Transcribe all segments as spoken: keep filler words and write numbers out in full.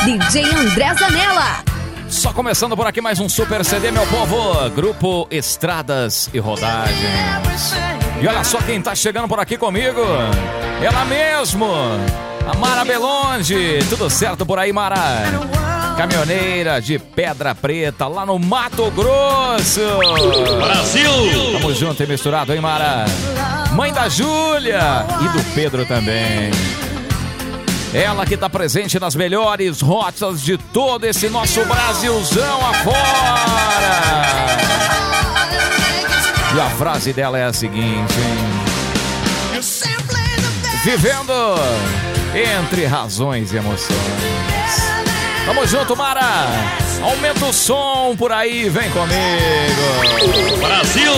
D J André Zanella. Só começando por aqui mais um Super C D, meu povo. Grupo Estradas e Rodagens. E olha só quem tá chegando por aqui comigo. Ela mesmo, a Mara Belonde. Tudo certo por aí, Mara? Caminhoneira de Pedra Preta, lá no Mato Grosso. Brasil! Tamo junto e misturado, hein, Mara? Mãe da Júlia e do Pedro também. Ela que tá presente nas melhores rotas de todo esse nosso Brasilzão afora. E a frase dela é a seguinte, hein? Vivendo entre razões e emoções. Tamo junto, Mara. Aumenta o som por aí, vem comigo. Brasil!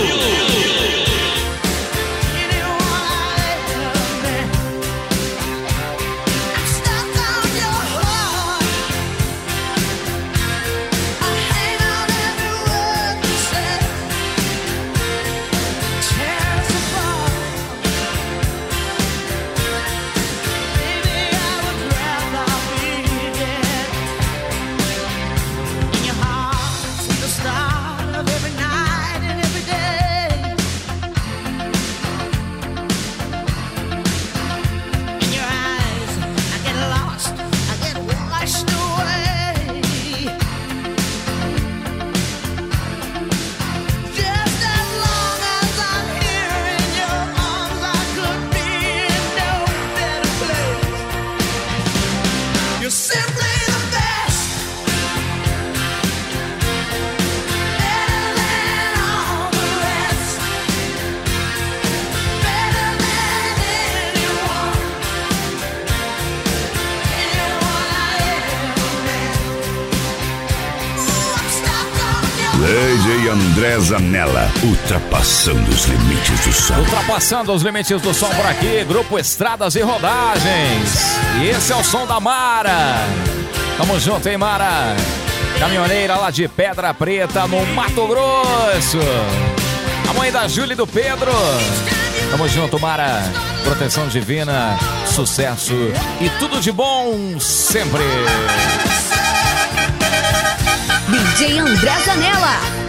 D J André Zanella, ultrapassando os limites do som. Ultrapassando os limites do som por aqui, Grupo Estradas e Rodagens. E esse é o som da Mara. Tamo junto, hein, Mara? Caminhoneira lá de Pedra Preta, no Mato Grosso. A mãe da Júlia e do Pedro. Tamo junto, Mara. Proteção divina, sucesso e tudo de bom sempre. D J André Zanella.